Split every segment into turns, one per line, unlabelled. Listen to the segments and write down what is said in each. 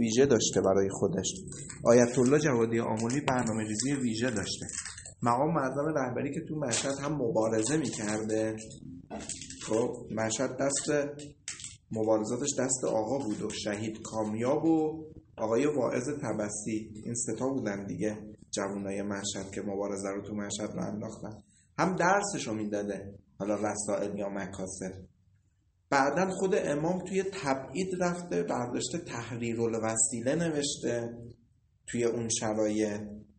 ویژه داشته برای خودش. آیت الله جوادی آملی برنامه‌ریزی ویژه داشته. مقام معظم رهبری که تو مشهد هم مبارزه می‌کرده، خب مشهد دست مبارزاتش دست آقا بود و شهید کامیاب و آقای واعظ تبسی، این ستا بودن دیگه جوانای مشهد که مبارزه رو تو مشهد رو انداختن. هم درسشو میداده، حالا رسائل یا مکاسب. بعدن خود امام توی تبعید رفته، برداشته تحریرالوسیله نوشته توی اون شرایط.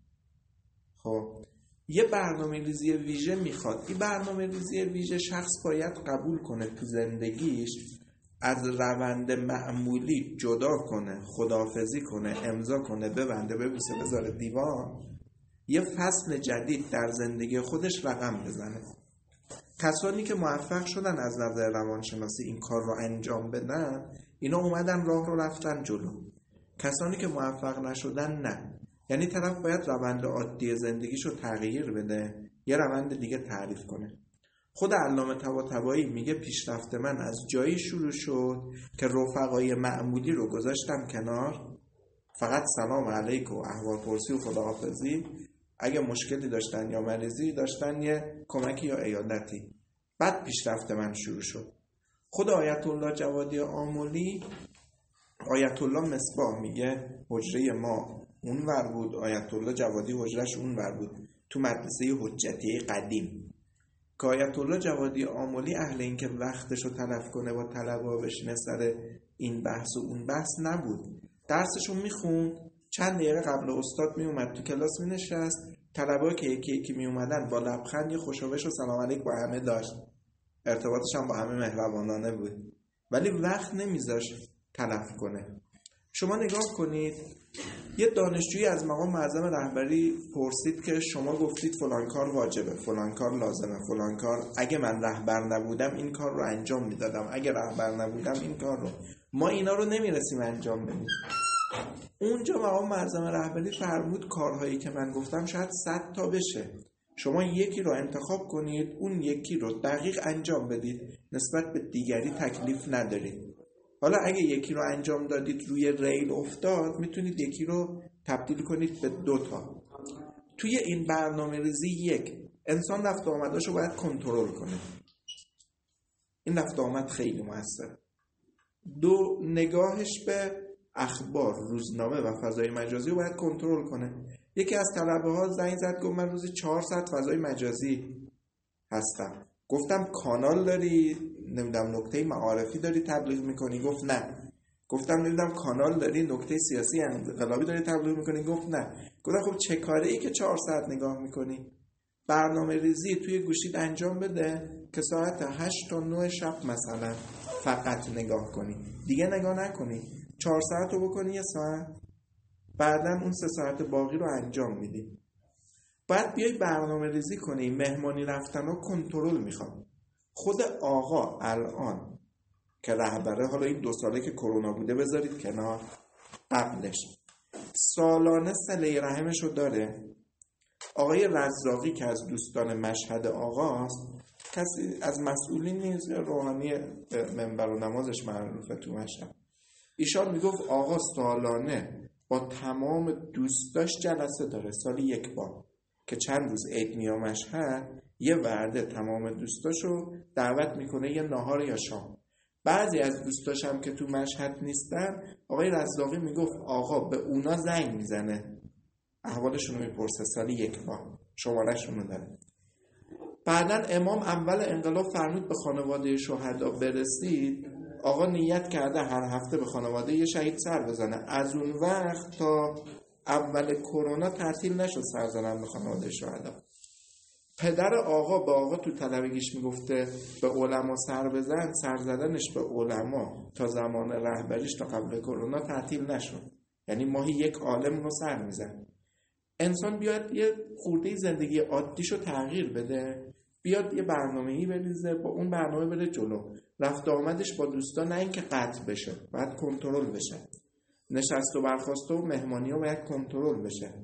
خب یه برنامه ریزی ویژه میخواد. این برنامه ریزی ویژه شخص باید قبول کنه تو زندگیش از روند معمولی جدا کنه، خداحافظی کنه، امضا کنه، ببنده، ببوسه، بذاره دیوان، یه فصل جدید در زندگی خودش رقم بزنه. کسانی که موفق شدن از نظر روانشناسی این کار رو انجام بدن، اینا اومدن راه رو رفتن جلو. کسانی که موفق نشدن نه. یعنی طرف باید روند عادی زندگیشو تغییر بده، یه روند دیگه تعریف کنه. خود علامه طباطبایی میگه پیشرفت من از جایی شروع شد که رفقای معمولی رو گذاشتم کنار، فقط سلام علیکم و احوالپرسی و خداحافظی، اگه مشکلی داشتن یا مریضی داشتن یه کمکی یا عیادتی، بعد پیشرفت من شروع شد. خود آیت الله جوادی آملی، آیت الله مصباح میگه حجره ما اونور بود، آیت الله جوادی حجرش اونور بود تو مدرسه حجتی قدیم. که آیت الله جوادی آملی اهل این که وقتشو تلف کنه با طلبا بشینه سر این بحث و اون بحث نبود. درسشو میخوند، چند دقیقه قبل استاد میومد تو کلاس مینشست، طلبا که یکی یکی میومدن با لبخند یه خوشاوش و سلام علیک با همه داشت، ارتباطش هم با همه مهربانانه بود، ولی وقت نمیذاش تلف کنه. شما نگاه کنید، یه دانشجویی از مقام معظم رهبری پرسید که شما گفتید فلان کار واجبه، فلان کار لازمه، فلان کار اگه من رهبر نبودم این کار رو انجام میدادم، اگه رهبر نبودم این کار رو، ما اینا رو نمیرسیم انجام بدیم. اونجا مقام معظم رهبری فرمود کارهایی که من گفتم شاید 100 تا بشه، شما یکی رو انتخاب کنید، اون یکی رو دقیق انجام بدید، نسبت به دیگری تکلیف ندارید. حالا اگه یکی رو انجام دادید روی ریل افتاد، میتونید یکی رو تبدیل کنید به 2 تا. توی این برنامه ریزی یک، انسان رفت و آمداشو باید کنترل کنه، این رفت و آمد خیلی موثر. 2، نگاهش به اخبار، روزنامه و فضای مجازی رو باید کنترل کنه. یکی از طلبه ها زنگ زد گفت من روزی 4 ساعت فضای مجازی هستم. گفتم کانال داری، نمیدونم نکته معارفی داری تبلیغ میکنی؟ گفت نه. گفتم نمیدونم کانال داری نکته سیاسی انقلابی داری تبلیغ میکنی؟ گفت نه. گفتم خب چه کاره ای که 4 ساعت نگاه میکنی؟ برنامه ریزی توی گوشیت انجام بده که ساعت 8 تا 9 شب مثلا فقط نگاه کنی، دیگه نگاه نکنی. 4 ساعت رو بکنی 1 ساعت، بعدن اون 3 ساعت باقی رو انجام میدی. باید بیای برنامه ریزی کنی. مهمانی رفتن رو کنترل میخواد. خود آقا الان که رهبره، حالا این 2 ساله که کرونا بوده بذارید کنار، قبلش سالانه صله رحمش رو داره. آقای رزاقی که از دوستان مشهد آقاست، کسی از مسئولین نیست، روحانی منبر و نمازش معروفه تو مشهد. ایشان میگفت آقا سالانه با تمام دوستاش جلسه داره، سالی 1 بار، که چند روز عید میاد مشهد، یه وعده تمام دوستاشو دعوت میکنه یه نهار یا شام. بعضی از دوستاش هم که تو مشهد نیستن، آقای رزاقی میگفت آقا به اونا زنگ میزنه، احوالشون رو میپرسه، سالی 1 بار، شماره‌شون رو داره. بعدن امام اول انقلاب فرمود به خانواده شهدا برسید. آقا نیت کرده هر هفته به خانواده یه شهید سر بزنه. از اون وقت تا اول کرونا تعطیل نشد سر زدن به خانواده شهدا. پدر آقا به آقا تو طلبگیش میگفته به علما سر بزن، سر زدنش به علما تا زمان رهبریش تا قبل کرونا تعطیل نشد. یعنی ماهی 1 عالم رو سر میزن. انسان بیاد یه خورده زندگی عادیشو تغییر بده، بیاد یه برنامه‌ای بریزه، با اون برنامه بره جلو. رفت آمدش با دوستا نه اینکه قطع بشه، باید کنترل بشه. نشست و برخاست و مهمانی ها باید کنترل بشه.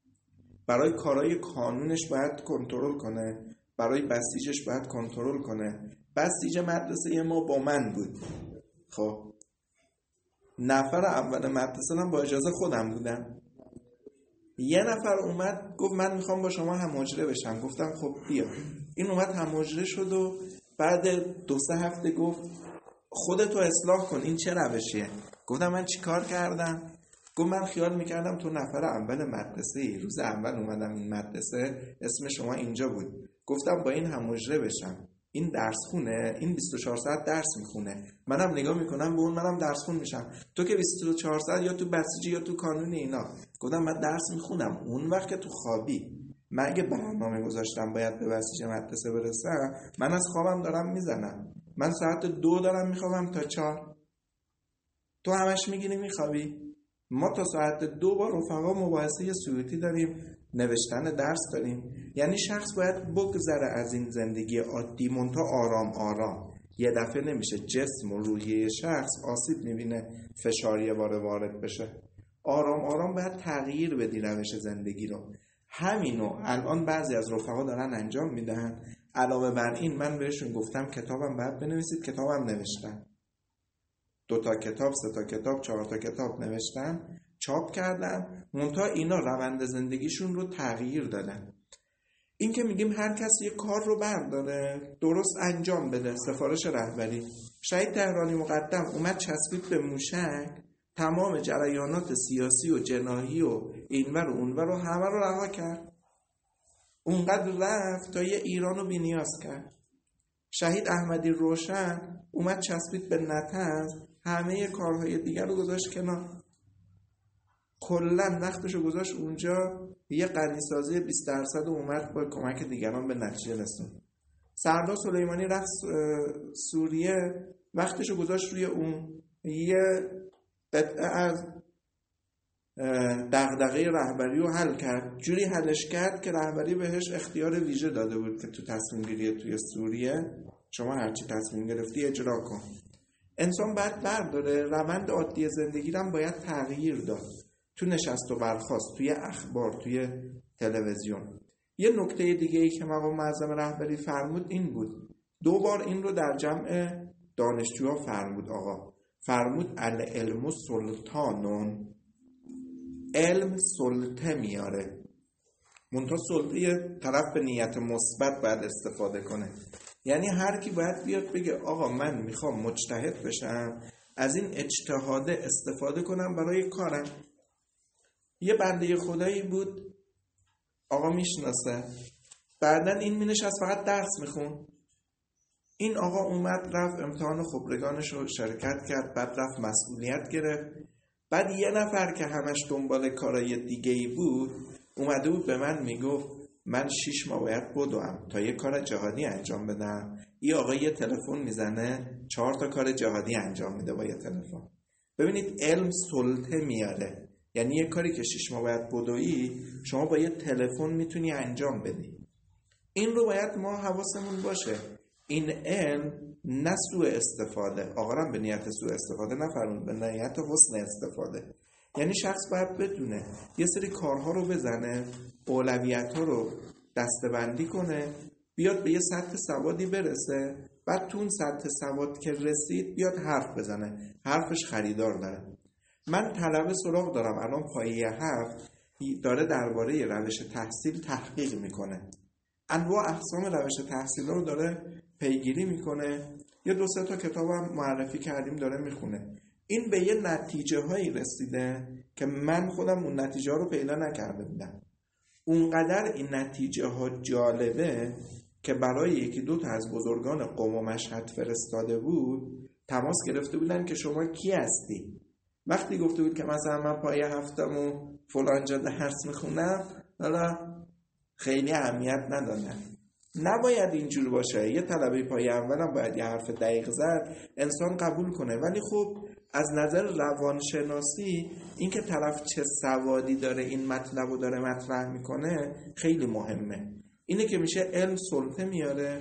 برای کارهای کانونش باید کنترل کنه، برای بسیجش باید کنترل کنه. بسیج مدرسه ما با من بود. خب نفر اول مدرسه هم با اجازه خودم بودم. یه نفر اومد گفت من میخوام با شما هم‌حجره بشم. گفتم خب بیا. این اومد هم‌حجره شد و بعد 2-3 هفته گفت خودتو اصلاح کن، این چه روشیه؟ گفتم من چی کار کردم؟ گفت من خیال میکردم تو نفر اول مدرسه ای، روز اول اومدم این مدرسه اسم شما اینجا بود. گفتم با این هم‌حجره بشم، این درس خونه، این 24 ساعت درس میخونه، منم نگاه میکنم به اون، منم درس خون میشم. تو که 24 ساعت یا تو بسیجی یا تو کانون اینا. گفتم من درس میخونم، اون وقت که تو خوابی. من اگه برنامه گذاشتم باید به بسیج مدرسه برسم، من از خوابم دارم میزنم. من ساعت 2 دارم میخوابم تا 4. تو همش میگیری میخوابی. ما تا ساعت 2 با رفقا مباحثه صوتی داریم، نوشتن درس داریم. یعنی شخص باید بگذره از این زندگی عادی، منتها آرام آرام. یه دفعه نمیشه. جسم و روحیه شخص آسیب میبینه، فشار یه بار وارد بشه. آرام آرام باید تغییر بدی روش زندگی رو. همینو الان بعضی از رفقا دارن انجام میدن. علاوه بر این من بهشون گفتم کتابم باید بنویسید، کتابم نوشتن. 2 تا کتاب، 3 تا کتاب، 4 تا کتاب نوشتن، چاپ کردن. منتها اینا روند زندگیشون رو تغییر دادن. این که میگیم هر کسی یک کار رو برداره درست انجام بده، سفارش رهبری. شهید تهرانی مقدم اومد چسبید به موشک، تمام جریانات سیاسی و جناحی و اینور و اونور رو همه رو رها کرد. اونقدر رفت تا یه ایران رو بی‌نیاز کرد. شهید احمدی روشن اومد چسبید به نطنز، همه کارهای دیگر رو گذاشت کنار، کلن وقتشو گذاشت اونجا، یه غنیسازی 20% اومد با کمک دیگران به نتیجه رسوند. سردار سلیمانی رفت سوریه، وقتشو گذاشت روی اون، یه قطعه از دغدغه رهبری رو حل کرد. جوری حلش کرد که رهبری بهش اختیار ویژه داده بود که تو تصمیم گیری توی سوریه شما هرچی تصمیم گرفتی اجرا کن. انسان باید برداره روند عادی زندگی رو باید تغییر داد. تو نشست و برخاست، توی اخبار، توی تلویزیون. یه نکته دیگه ای که مقام معظم رهبری فرمود این بود. 2 بار این رو در جمع دانشجوها فرمود. آقا فرمود العلم سلطانون، علم سلطه میاره. منتها سلطه یه طرف به نیت مثبت باید استفاده کنه. یعنی هر کی باید بیاد بگه آقا من میخوام مجتهد بشم، از این اجتهاده استفاده کنم برای کارم. یه بنده خدایی بود، آقا میشناسه، بعدن این مینشست فقط درس میخون. این آقا اومد رفت امتحان خبرگانش رو شرکت کرد، بعد رفت مسئولیت گرفت. بعد یه نفر که همش دنبال کارای دیگه‌ای بود اومده بود به من میگفت من 6 ماه باید بدوم تا یه کار جهادی انجام بدم. این آقا یه تلفن میزنه 4 تا کار جهادی انجام میده با یه تلفن. ببینید علم سلطه میاره. یعنی یه کاری که 6 ماه باید بدوی شما با یه تلفن میتونی انجام بدی. این رو باید ما حواسمون باشه. این علم نه سوء استفاده. آقا هم به نیت سوء استفاده نفرمود، به نیت حسن استفاده. یعنی شخص باید بدونه یه سری کارها رو بزنه، اولویت‌ها رو دسته‌بندی کنه، بیاد به یه سطح سوادی برسه، بعد تو اون سطح سواد که رسید بیاد حرف بزنه. حرفش خریدار داره. من طلبه سراغ دارم الان پایه 7 داره درباره روش تحصیل تحقیق میکنه. انواع اقسام روش تحصیل رو داره پیگیری میکنه. یه 2-3 تا کتابم معرفی کردیم داره میخونه. این به یه نتیجه هایی رسیده که من خودم اون نتیجه ها رو پیدا نکرده بودم. اونقدر این نتیجه ها جالبه که برای 1-2 تا از بزرگان قم و مشهد فرستاده بود، تماس گرفته بودن که شما کی هستی؟ وقتی گفته بود که مثلا من پایه 7م و فلان جا درس میخونم، حالا خیلی اهمیت ندادن. نباید اینجور باشه. یه طلبه پایه اولم باید یه حرف دقیق زد انسان قبول کنه. ولی خب از نظر روانشناسی این که طرف چه سوادی داره این مطلب رو داره مطرح میکنه خیلی مهمه. اینه که میشه علم سلطه میاره.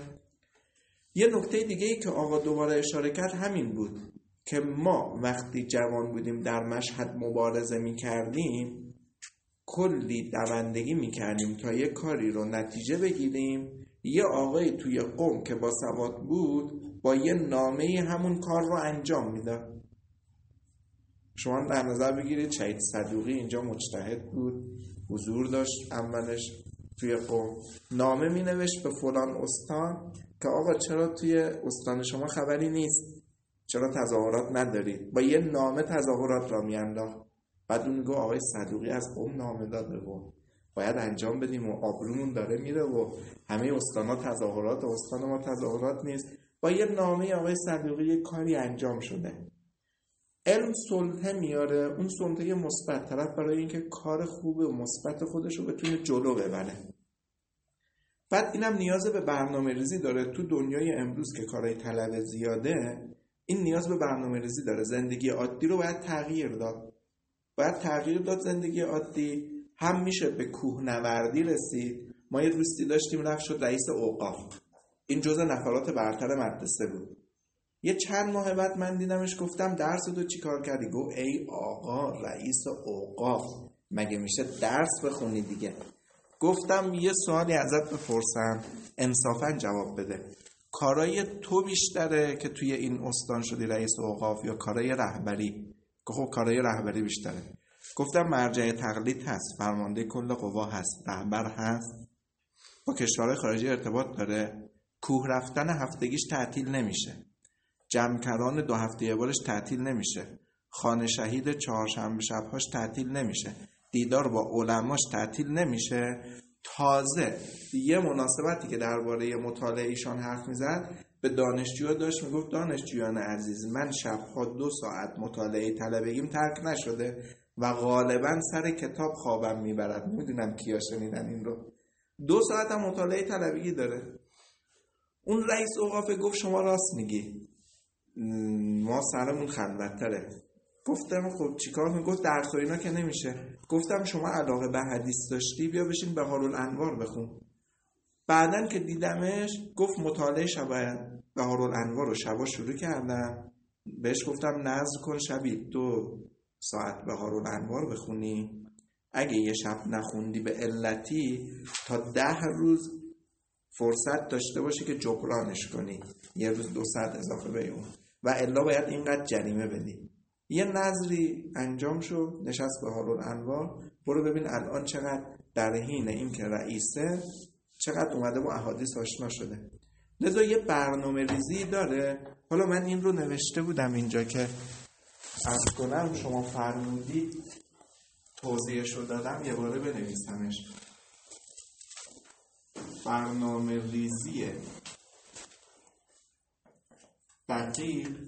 یه نکته دیگه ای که آقا دوباره اشاره کرد همین بود که ما وقتی جوان بودیم در مشهد مبارزه میکردیم، کلی دوندگی میکردیم تا یه کاری رو نتیجه بگیریم. یه آقای توی قم که با سواد بود با یه نامه همون کار رو انجام میداد. شما در نظر بگیرید شهید صدوقی اینجا مجتهد بود، حضور داشت اولش توی قوم، نامه می نوشت به فلان استان که آقا چرا توی استان شما خبری نیست، چرا تظاهرات ندارید، با یه نامه تظاهرات را می انداخت. بعد اون میگه آقای صدوقی از قوم نامه داده و باید انجام بدیم و آبرومون داره میره و همه استان‌ها تظاهرات و استان ما تظاهرات نیست، با یه نامه آقای صدوقی یه کاری انجام شده. علم سلطه میاره، اون سلطه مثبت، طرف برای اینکه کار خوب و مثبت خودش رو بتونه جلو ببره. بعد اینم نیاز به برنامه ریزی داره. تو دنیای امروز که کارهای طلب زیاده، این نیاز به برنامه ریزی داره. زندگی عادی رو باید تغییر داد. زندگی عادی هم میشه به کوهنوردی رسید. ما یه دوستی داشتیم رفت شد رئیس اوقاف، این جزء نفرات برتر مدرسه بود. یه چند ماه بعد من دیدمش، گفتم درس تو چی کار کردی؟ گفت ای آقا رئیس اوقاف مگه میشه درس بخونی دیگه؟ گفتم یه سوالی ازت بپرسم انصافاً جواب بده، کارای تو بیشتره که توی این استان شدی رئیس اوقاف یا کارای رهبری؟ گفت خب کارای رهبری بیشتره. گفتم مرجع تقلید هست، فرمانده کل قوا هست، رهبر هست، با کشورهای خارجی ارتباط داره، کوه رفتن هفتگیش تعطیل نمیشه، جمع‌کران 2 هفته یه بارش تعطیل نمیشه، خانه شهید 4شنبه شبهاش تعطیل نمیشه، دیدار با علماش تعطیل نمیشه. تازه یه مناسبتی که درباره مطالعه ایشان حرف میزد به دانشجوها داشت میگفت دانشجویان عزیز، من شبها 2 ساعت مطالعه طلبگیم ترک نشده و غالبا سر کتاب خوابم میبرد. نمیدونم کیا شنیدن این رو. 2 ساعت هم مطالعه طلبگی داره. اون رئیس اوقاف گفت شما راست میگی، ما سرمون خلوت‌تره. گفتم خب چیکار کنم؟ گفت درس و اینا که نمیشه. گفتم شما علاقه به حدیث داشتی بیا بشین بهارالانوار بخون. بعدن که دیدمش گفت مطالعه شب بهارالانوار رو شبا شروع کردم، بهش گفتم نذر کن شبی 2 ساعت بهارالانوار بخونی، اگه یه شب نخوندی به علتی تا 10 روز فرصت داشته باشی که جبرانش کنی، یه روز 2 ساعت اضافه به اون، و الا باید اینقدر جریمه بدی. یه نظری انجام شد، نشست بهارالانوار، برو ببین الان چقدر در حین این که رئیسه چقدر اومده با احادیث آشنا شده. لذا یه برنامه ریزی داره. حالا من این رو نوشته بودم اینجا که عرض کنم، شما فرمودید توضیحش رو دادم، یه باره بنویسمش. برنامه ریزی دقیق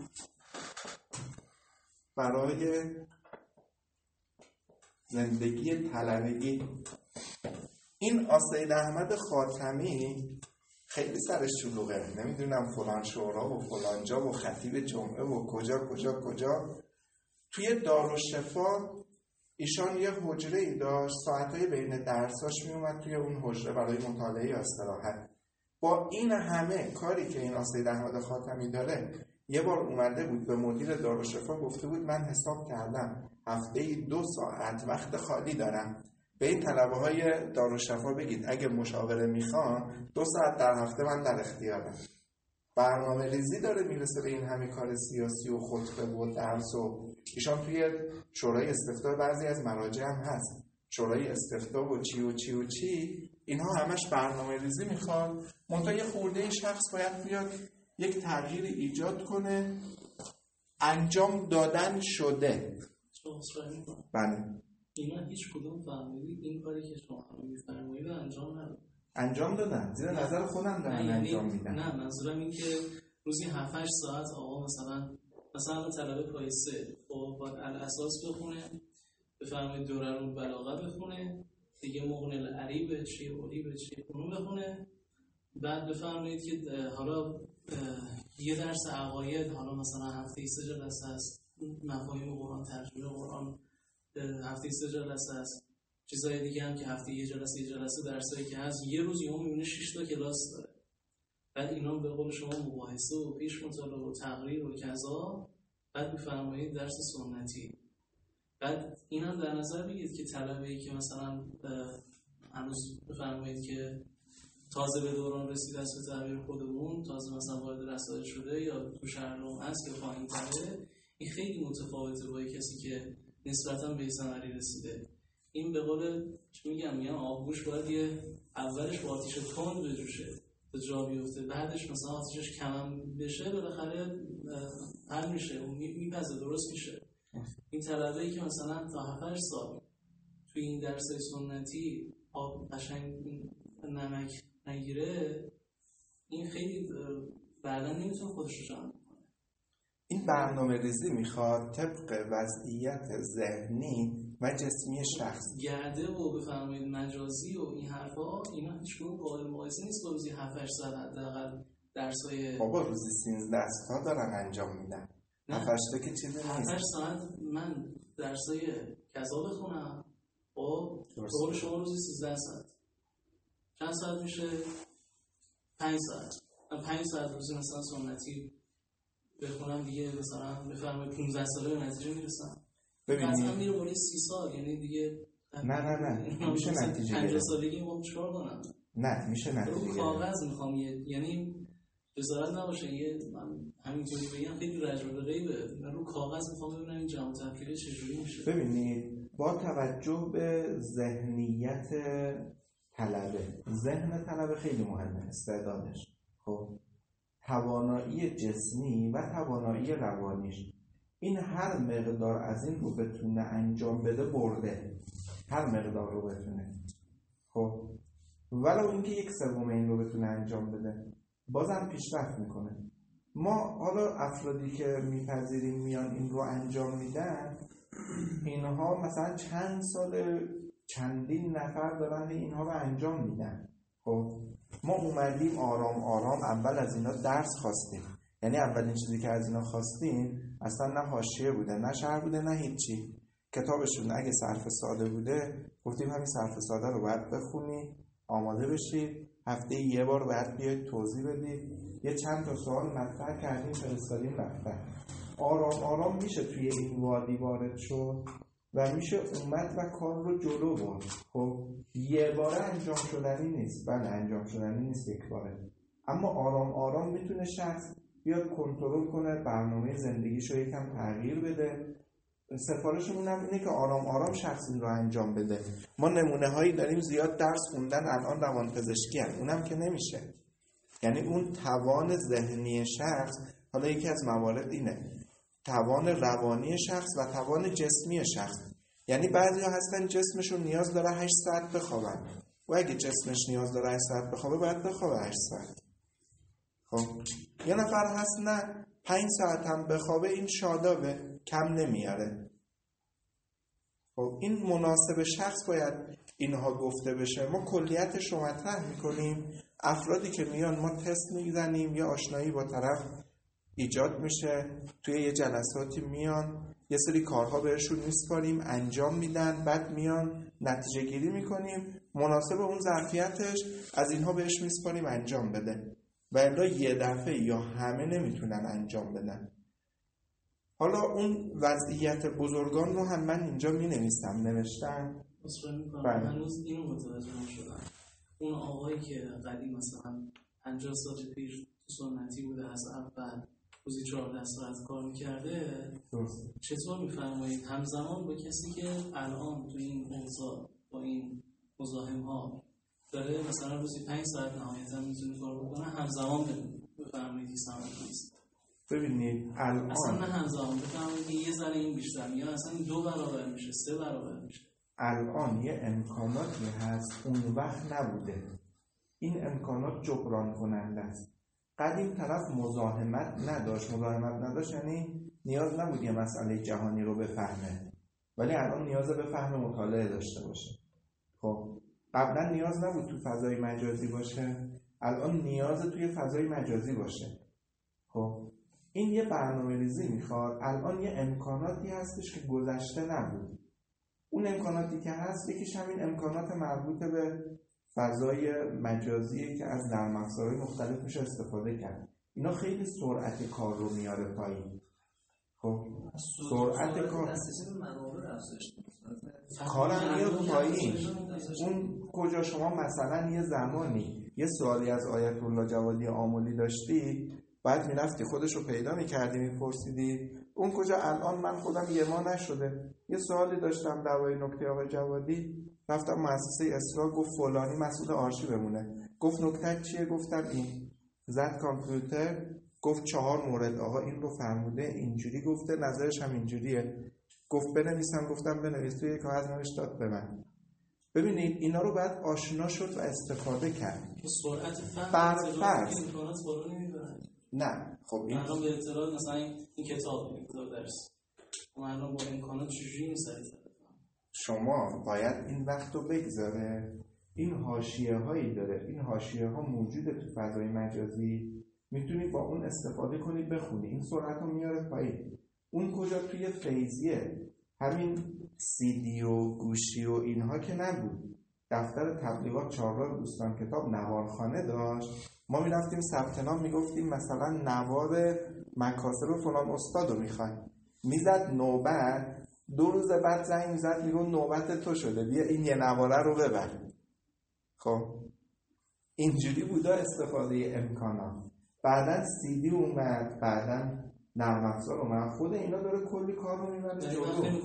برای زندگی طلبگی. این سید احمد خاتمی خیلی سرش شلوغه، نمیدونم فلان شورا و فلان جا و خطیب جمعه و کجا. توی دارالشفا ایشان یه حجره‌ای داشت، ساعتهای بین درساش میومد توی اون حجره برای مطالعه یا استراحت. با این همه کاری که این سید احمد خاتمی داره، یه بار اومده بود به مدیر دارالشفا گفته بود من حساب کردم هفته‌ای 2 ساعت وقت خالی دارم، به این طلبه‌های دارالشفا بگید اگه مشاوره میخوان 2 ساعت در هفته من در اختیارم. برنامه ریزی داره میرسه به این همه کار سیاسی و خطبه و درس. و ایشان توی شورای استفتاء بعضی از مراجع هم هست، شورای استفتاء و چی اینها همش برنامه ریزی میخواد. منتها یه خورده این شخص باید بیاد یک تغییر ایجاد کنه. انجام دادن شده. بله.
اینا هیچ کدوم فهمیدید این کاری که شما میفرمایید انجام ندادن.
انجام دادن، زیر نظر خودم دارن انجام میدن.
نه منظورم این که روزی 7-8 ساعت آقا مثلا طلبه پایسه با الاساس بخونه، بفرمایید دوره رو بلاغه بخونه، دیگه مغن العریب چیه عریب چیه اونو بخونه، بعد بفرمایید که حالا یه درس عقاید، حالا مثلا هفته 3 جلسه است، مفاهیم قرآن، ترجمه قرآن هفته 3 جلسه است، چیزای دیگه هم که هفته یه جلسه درسایی که هست، یه روز یهو میبینه 6 تا کلاس داره. بعد اینا به قول شما مباحثه و پیش مطالعه و تقریر و کذا، بعد بفرمایید درس سنتی. بعد اینم در نظر بگیرید که طلبه‌ای که مثلا هنوز بفرمایید که تازه به دوران رسیده است به تعبیر خودمون، تازه مثلا وارد رسائل شده یا تو شهرام هست که خواهیم تره، این خیلی متفاوته با کسی که نسبتاً به ثمری رسیده. این به قول چی میگن آبگوش باید یه اولش با آتیش تند بجوشه تا جا بیفته، بعدش مثلا آتیشش کم بشه بالاخره حل میشه، اون میپزه، درست میشه. این طلبه‌ای که مثلا تا 7 سال توی این درسای سنتی آب قشنگ نمک نگیره، این خیلی بعدا نمیتونه خودش رو جمع کنه.
این برنامه ریزی میخواد طبق وضعیت ذهنی و جسمی شخص
گرده و بفرمایید مجازی و این حرفا، اینا هیچکدوم قابل مقایسه نیست با روزی 7-8 ساعت حداقل درسای
بابا روزی 13 ساعت دارن انجام میدن. 7-8 که چیزی نیست.
7-8 ساعت من درسای کذا بخونم و طور شما روزی 13 ساعت چند ساعت میشه؟ 5 ساعت. من 5 ساعت روزی مثلا سنتی بخونم دیگه مثلا بفرمایید 15 ساله به نتیجه میرسم.
ببینید
مثلا میره بالای 30 سال، یعنی دیگه
نه میشه نتیجه
50 سالگی ما چیکار کنم؟
نه میشه نتیجه
رو کاغذ میخوام یعنی جسارت نباشه یه من همینطوری بگم خیلی رجل غیبه، من رو کاغذ میخوام ببینم این جمع تحقیقی چجوری میشه.
ببینید با توجه به ذهنیت طلبه، ذهن طلبه خیلی مهمه، استعدادش، خب توانایی جسمی و توانایی روانیش، این هر مقدار از این رو بتونه انجام بده برده، هر مقدار رو بتونه، خب ولو اینکه 1/3 این رو بتونه انجام بده بازم پیشرفت میکنه. ما حالا افرادی که میپذیریم میان این رو انجام میدن، اینها مثلا چند سال چندین نفر دارن اینها رو انجام میدن. خب ما اومدیم آرام آرام اول از اینا درس خواستیم، یعنی اولین چیزی که از اینا خواستیم اصلا نه حاشیه بوده نه شرح بوده نه هیچی، کتابشون اگه صرف ساده بوده گفتیم همین صرف ساده رو باید بخونی، آماده بشید، هفته یه بار باید بیاید توضیح بدید، یه چند تا سوال مطرح کردیم فرستادیم رفتن. آرام آرام میشه توی این وادی وارد شد و میشه اومد و کار رو جلو برد. خب یه باره انجام شدنی نیست، بله انجام شدنی نیست یک باره، اما آرام آرام میتونه شخص بیاد کنترل کنه، برنامه زندگیشو یکم تغییر بده. سفارشمون هم اینه که آرام آرام شخص این رو انجام بده. ما نمونه هایی داریم زیاد درس خوندن الان روانپزشکی هم، اونم که نمیشه، یعنی اون توان ذهنی شخص، حالا یکی از موارد اینه توان روانی شخص و توان جسمی شخص. یعنی بعضی ها هستن جسمشون نیاز داره 8 ساعت بخوابن و اگه جسمش نیاز داره 8 ساعت بخوابه باید بخوابه 8 ساعت. خب یه نفر هست نه 5 ساعت هم بخوابه این شادابه، کم نمیاره. خب این مناسب شخص باید اینها گفته بشه. ما کلیتش رو مطرح میکنیم، افرادی که میان ما تست میزنیم، یه آشنایی با طرف ایجاد میشه، توی یه جلساتی میان یه سری کارها بهشون میسپاریم انجام میدن، بعد میان نتیجه گیری میکنیم مناسب اون ظرفیتش از اینها بهش میسپاریم انجام بده، و الا یه دفعه یا همه نمیتونن انجام بدن. حالا اون وضعیت بزرگان رو هم من اینجا نوشتم.
بله. هنوز اینو متوجه نشدم. اون آقایی که قدیم مثلا 50 سال پیش سنتی بوده از اول روزی 14 ساعت کار میکرده، چطور میفرمایید همزمان با کسی که الان تو این اوضاع با این مزاحم ها داره مثلا روزی 5 ساعت نهایتا میتونه کار بکنه، همزمان بفرمایید که سمت نیست؟
ببینید الان
اصلا نه همزمان، بفرمایید یه ذره این بیشتر یا اصلا 2 برابر میشه 3 برابر میشه.
الان یه امکاناتی هست اون وقت نبوده، این امکانات جبران کننده است. قدیم طرف مزاحمت نداشت یعنی نیاز نبود یه مسئله جهانی رو بفهمه، ولی الان نیاز به فهم مطالعه داشته باشه. خب قبلا نیاز نبود تو فضای مجازی باشه، الان نیاز توی فضای مجازی باشه. خب این یه برنامه ریزی میخواد. الان یه امکاناتی هستش که گذشته نبود. اون امکاناتی که هست یکیش همین امکانات مربوط به فضای مجازیه که از نرم افزارهای مختلف میشه استفاده کرد. اینا خیلی سرعت کار رو میاره پایین. خب سرعت کار کارم میاد پایین. اون کجا شما مثلا یه زمانی یه سوالی از آیت الله جوادی آملی داشتی، بعد میرفتی خودش رو پیدا میکردی میپرسیدی اون کجا. الان من خودم یه ماه نشده یه سوالی داشتم درباره نکته آقای جوادی، رفتم مؤسسه اسرا، گفت فلانی مسئول آرشیومونه، گفت نکته چیه؟ گفتم این. زد کامپیوتر گفت 4 مورد آقا این رو فرموده، اینجوری گفته، نظرش هم اینجوریه. گفت بنویسم، گفتم بنویس، توی یک کاغذ نوشت داد به من. ببینید اینا رو باید آشنا شد و استفاده کرد.
سرعت فهم امکانات بالا نمیبرن.
نه خب این
الان به اطلاع مثلا این کتاب درس الان با امکانات چجوری میسازه؟
شما باید این وقت رو بگذاره. این حاشیه هایی داره، این حاشیه ها موجوده تو فضای مجازی، میتونی با اون استفاده کنی بخونی. این سرعت رو میاره پایین. اون کجا؟ توی فیزیه. همین CD و گوشی و اینها که نبود. دفتر تبلیغات چهارراه دوستان کتاب نوارخانه داشت، ما میرفتیم ثبت نام میگفتیم مثلا نوار مکاسب فلان استاد رو میخوایم، میزد نوبت، 2 روز بعد زنگ میزد میگون نوبت تو شده، بیا این یه نواره رو ببر. خب اینجوری بوده استفاده امکانات. بعدن CD اومد، بعدن نرم افزار اومد، خود اینا داره کلی کار رو میبره جلو.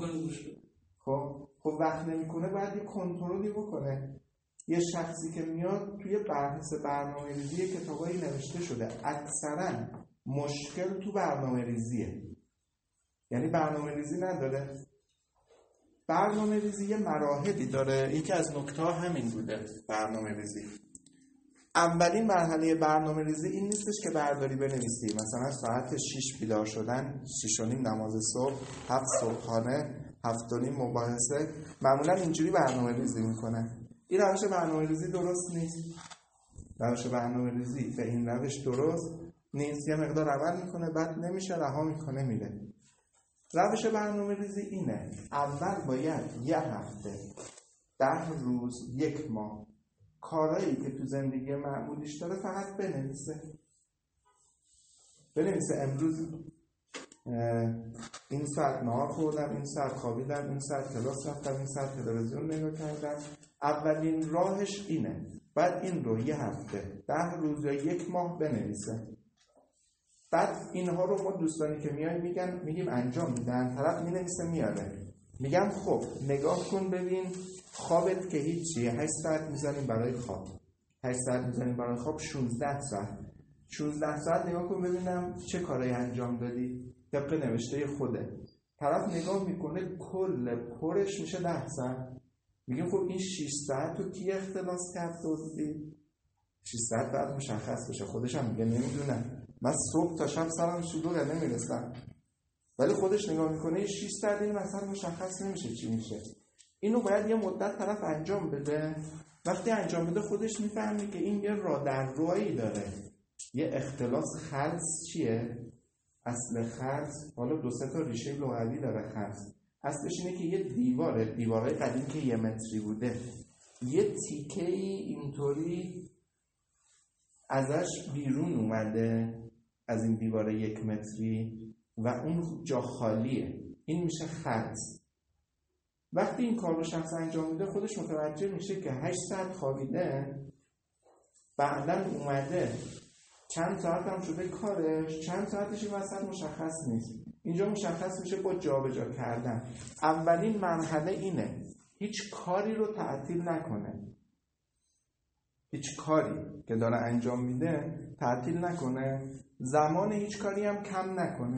خب وقت نمیکنه باید یه کنترلی بکنه. یه شخصی که میاد توی بحث برنامه‌ریزی کتابایی نوشته شده، اکثرا مشکل تو برنامه‌ریزیه. یعنی برنامه‌ریزی نداره. برنامه‌ریزی یه مراحلی داره. یکی از نکته‌ها همین بوده برنامه‌ریزی. اولین مرحله برنامه‌ریزی این نیستش که برداری بنویسی مثلا ساعت 6 بیدار شدن، 6:30 نماز صبح، 7 صبحانه، 7:30 مباحثه. معمولا اینجوری برنامه‌ریزی میکنن. این روش برنامه‌ریزی درست نیست. روش برنامه‌ریزی به این روش درست نیست. یه مقدار عمل میکنه بعد نمیشه، رها میکنه میره. روش برنامه‌ریزی اینه: اول باید 1 هفته، 10 روز، 1 ماه کارهایی که تو زندگی معمولیش داره فقط بنویسه امروز این ساعت نهار خوردم، این ساعت خوابیدم، این ساعت کلاس رفتم، این ساعت تلویزیون نگاه کردم. اولین راهش اینه. بعد این رو 1 هفته، 10 روز یا 1 ماه بنویسه. بعد اینها رو ما دوستانی که میگیم انجام میدن، طرف مینویسه میاره. میگم خب نگاه کن ببین خوابت که هیچیه، 8 ساعت میزنیم برای خواب، 8 ساعت میزنیم برای خواب، 16 ساعت 16 ساعت نگاه کن ببینم چه کارایی انجام دادی طبق نوشته خوده. طرف نگاه میکنه کل پرش میشه 10 ساعت. میگم خب این 6 ساعت رو کی اختلاس کرد دوستی؟ 6 ساعت بعد مشخص بشه. خودش هم میگه نمیدونم، من صبح تا شب سرم شلوغه نمیرسم. ولی خودش نگاه میکنه 6 ساعت این مثلا مشخص نمیشه چی میشه. اینو باید یه مدت طرف انجام بده. وقتی انجام بده خودش میفهمی که این یه راه در رویی داره. یه اختلاس خلص چیه؟ اصل خلص، حالا 2-3 تا ریشه لغوی داره خلص. اصلش اینه که یه دیواره قدیم که 1 متری بوده، یه تیکه اینطوری ازش بیرون اومده از این دیواره 1 متری و اون جا خالیه. این میشه خلص. وقتی این کار رو شخص انجام میده خودش متوجه میشه که 8 ساعت خوابیده، بعدن اومده چند ساعت هم شده کارش، چند ساعتش این وسط مشخص نیست. اینجا مشخص میشه با جابجا کردن. اولین مرحله اینه هیچ کاری رو تعطیل نکنه. هیچ کاری که داره انجام میده تعطیل نکنه، زمان هیچ کاری هم کم نکنه.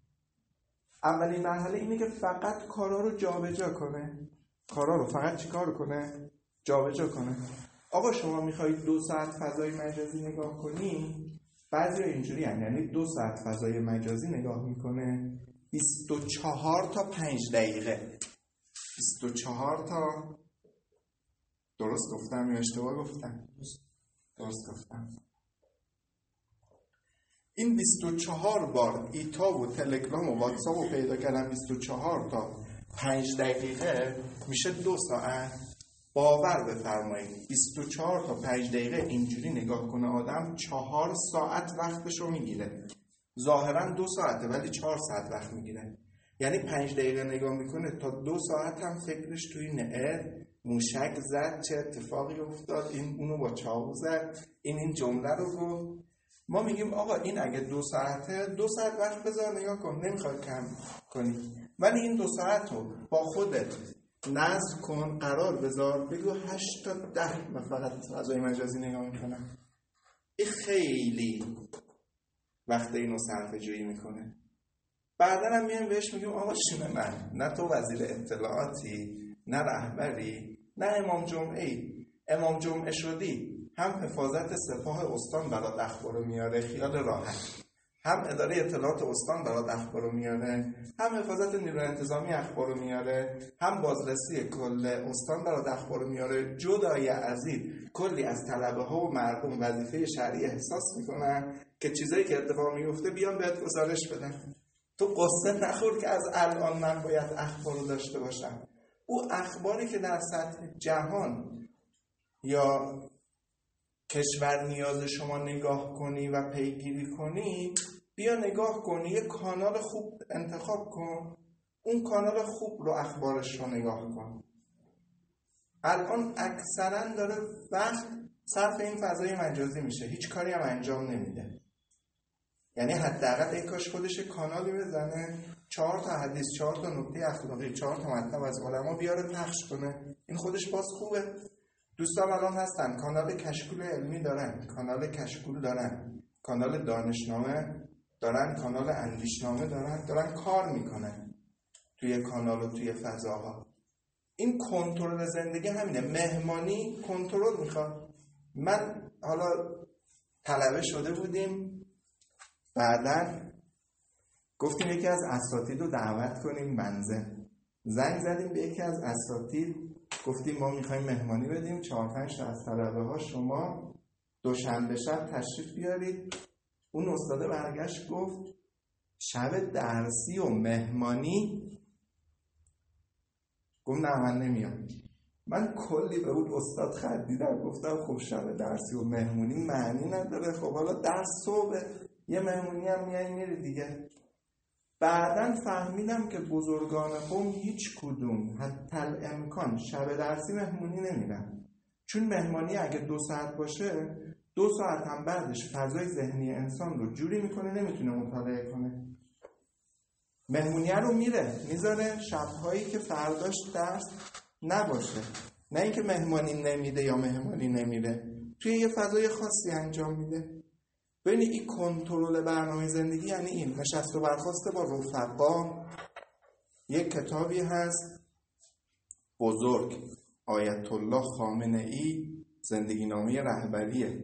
اولین مرحله اینه که فقط کارا رو جابجا کنه. کارا رو فقط چی کار کنه؟ جابجا کنه. آقا شما میخواید 2 ساعت فضای مجازی نگاه کنی؟ بعضی اینجوری هم، یعنی 2 ساعت فضای مجازی نگاه میکنه 24 تا 5 دقیقه. 24 تا، درست گفتم یا اشتباه گفتم؟ درست گفتم. این 24 بار ایتا و تلگرام و واتساپ رو پیدا کردم 24 تا 5 دقیقه میشه 2 ساعت. باور بفرمایید 24 تا 5 دقیقه اینجوری نگاه کنه آدم 4 ساعت وقتشو میگیره. ظاهرا 2 ساعته ولی 4 ساعت وقت میگیره. یعنی 5 دقیقه نگاه میکنه تا 2 ساعت هم فکرش توی اینه موشک زد، چه اتفاقی افتاد، این اونو با چاقو زد، این جمله رو گفت. ما میگیم آقا این اگه 2 ساعته 2 ساعت وقت بذار نگاه کن، نمیخواد کم کنی، ولی این 2 ساعت رو با خودت نظم کن، قرار بذار، بگو 8 تا 10 من فقط فضای مجازی نگاه میکنم. این خیلی وقت اینو صرفه جویی میکنه. بعدا هم میایم بهش میگیم آقا شونه من، نه تو وزیر اطلاعاتی، نه رهبری، نه امام جمعه‌ای. امام جمعه شدی هم حفاظت سپاه استان برات اخبارو میاره خیال راحت، هم اداره اطلاعات استان برات اخبارو میاره، هم حفاظت نیروی انتظامی اخبارو میاره، هم بازرسی کل استان برات اخبارو میاره. جدای از این کلی از طلبه ها و مردم وظیفه شرعی احساس میکنن که چیزایی که اتفاق میفته بیان بهت گزارش بدن. تو قصه نخور که از الان من باید اخبارو داشته باشم. او اخباری که در سطح جهان یا کشور نیاز شما نگاه کنی و پیگیری کنی، بیا نگاه کنی، یه کانال خوب انتخاب کن، اون کانال خوب رو اخبارش رو نگاه کن. الان اکثرا داره وقت صرف این فضای مجازی میشه، هیچ کاری هم انجام نمیده. یعنی حداقل ای کاش خودش کانالی بزنه 4 تا حدیث، 4 تا نکته اخلاقی، 4 تا مطلب از علما بیاره پخش کنه، این خودش باز خوبه. دوستان الان هستن کانال کشکول علمی دارن، کانال کشکول دارن، کانال دانشنامه دارن، کانال اندیشنامه دارن کار میکنن توی کانال و توی فضاها. این کنترل زندگی همینه. مهمانی کنترل میخواد. من حالا طلبه شده بودیم، بعداً گفتیم یکی از اساتید رو دعوت کنیم منزل. زنگ زدیم به یکی از اساتید، گفتیم ما میخوایم مهمانی بدیم 4-5 تا از طلبه ها شما دوشنبه شب تشریف بیارید. اون استاد برگشت گفت شب درسی و مهمانی؟ گفت نه من نمیام. من کلی به اون استاد خندیدم، گفتم خب شب درسی و مهمونی معنی نداره، خب حالا درس صبح یه مهمونی هم میای میری دیگه. بعداً فهمیدم که بزرگان قوم هیچ کدوم حتی الامکان شب درسی مهمونی نمیرن، چون مهمانی اگه 2 ساعت باشه 2 ساعت هم بعدش فضای ذهنی انسان رو جوری میکنه نمیتونه مطالعه کنه. مهمونیه رو میذاره شبهایی که فرداش درس نباشه، نه اینکه مهمانی نمیده یا مهمانی نمیره، توی یه فضای خاصی انجام میده. ببینید این کنترل برنامه زندگی یعنی این نشست و برخاست با رفقا. یک کتابی هست بزرگ، آیت الله خامنه ای، زندگی نامه رهبریه.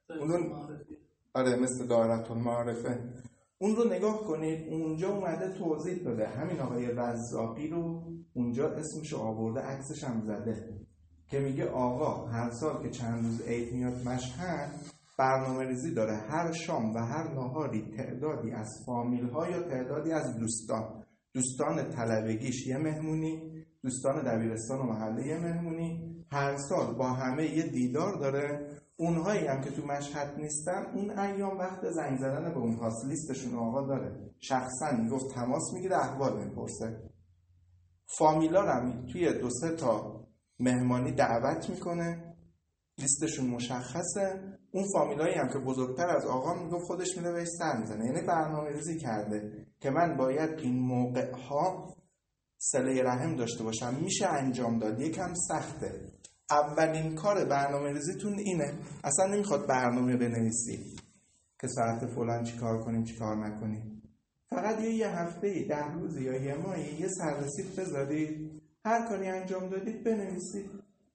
آره مثل دایره المعارفه. اون رو نگاه کنید، اونجا اومده توضیح داده. همین آقای رزاقی رو اونجا اسمش آورده، عکسش هم زده که میگه آقا هر سال که چند روز عید میاد مشهد برنامه ریزی داره، هر شام و هر نهاری تعدادی از فامیل ها یا تعدادی از دوستان طلبگیش یه مهمونی، دوستان دبیرستان و محله یه مهمونی، هر سال با همه یه دیدار داره. اونهایی هم که تو مشهد نیستن اون ایام وقت زنگ زدن به اونهاست، لیستشون آقا داره، شخصا میگفت تماس میگیره، احوال میپرسه. فامیلا رو توی 2-3 تا مهمانی دعوت میکنه، لیستشون مشخصه. اون فامیلایی هم که بزرگتر از آقا میگفت خودش میره بهش سر میزنه. یعنی برنامه ریزی کرده که من باید این موقع ها صله رحم داشته باشم. میشه انجام داد، یکم سخته. اولین کار برنامه ریزیتون اینه، اصلا نمیخواد برنامه بنویسی که ساعت فلان چی کار کنیم چی کار نکنیم. فقط یه هفته 10 روز یا یه ماهی یه سررسید بذارید، هر کاری انجام دادید بنویسید.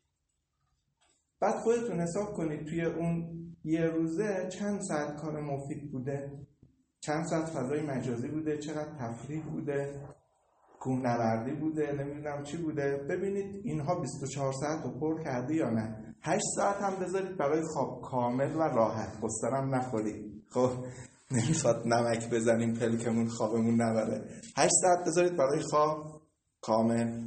بعد خودتون حساب کنید توی اون یه روزه چند ساعت کار مفید بوده، چند ساعت فضای مجازی بوده، چقدر تفریح بوده، کوهنوردی بوده، نمیدونم چی بوده. ببینید اینها 24 ساعت رو پر کرده یا نه. 8 ساعت هم بذارید برای خواب کامل و راحت، قصرم نخورید. خب نمیخواد نمک بزنیم پلکمون خوابمون نبره. 8 ساعت بذارید برای خواب کامل،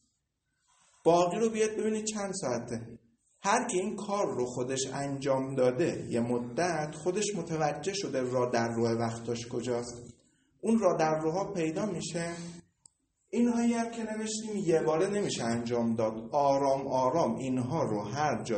باقی رو بیاد ببینید چند ساعته. هر کی این کار رو خودش انجام داده یه مدت، خودش متوجه شده راه در راه وقتاش کجاست. اون راه در راه‌ها پیدا میشه. اینهایی هم که نوشتیم یه باره نمیشه انجام داد. آرام آرام اینها رو هر جا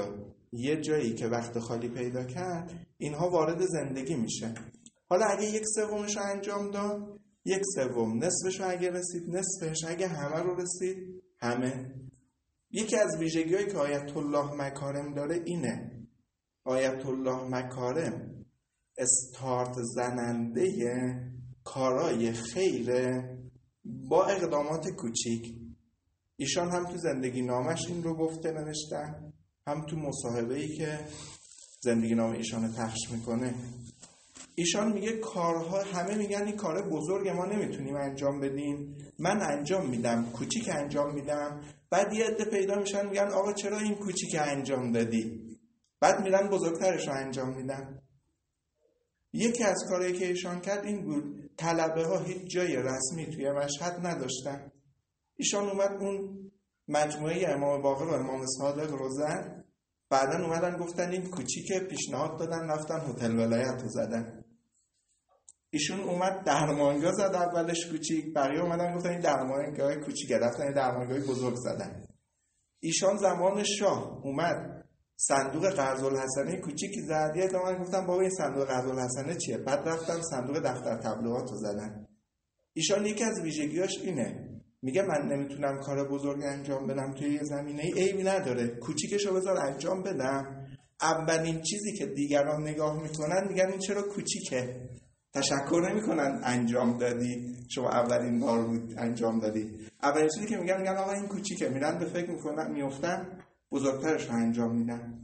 یه جایی که وقت خالی پیدا کرد اینها وارد زندگی میشه. حالا اگه 1/3 رو انجام داد، 1/3، نصفش رو اگه رسید نصفش، اگه همه رو رسید همه. یکی از ویژگی‌هایی که آیت الله مکارم داره اینه. آیت الله مکارم استارت زننده کارای خیره با اقدامات کوچیک. ایشان هم تو زندگی نامش این رو گفته نوشتن، هم تو مصاحبه‌ای که زندگی نامه ایشان رو پخش میکنه. ایشان میگه کارها، همه میگن این کار بزرگ ما نمیتونیم انجام بدیم، من انجام میدم، کوچیک انجام میدم. بعد یه عده پیدا میشن میگن آقا چرا این کوچیک انجام دادی؟ بعد میرن بزرگترش رو انجام میدن. یکی از کارهایی که ایشان کرد این بود، طلبه ها هیچ جای رسمی توی مشهد نداشتن. ایشان اومد اون مجموعه امام باقر و امام صادق رو زد. بعدن اومدن گفتن این کوچیک، پیشنهاد دادن، رفتن هتل ولایت رو زدن. ایشون اومد درمانگاه زد، اولش کوچیک، بقیه اومدن گفتن این درمانگاه کوچیکه، رفتن این درمانگاه بزرگ زدن. ایشان زمان شاه اومد صندوق قرض الحسنه کوچیکی زد. یه زمان گفتن بابا این صندوق قرض الحسنه چیه؟ بعد رفتن صندوق دفتر تبلیغات رو زدن. ایشان یکی از ویژگیاش اینه، میگه من نمیتونم کار بزرگ انجام بدم توی یه زمینه عیبی نداره، کوچیکشو بذار انجام بدم. اولین چیزی که دیگران نگاه میکنن میگن این چرا کوچیکه، تشکر نمیکنن انجام دادی، شما اولین بار بود انجام دادی. اولین چیزی که میگن آقا این کوچیکه، میرن به فکر میکنن، میافتن بزرگترش رو انجام میدن.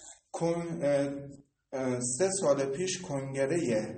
3 سال پیش کنگره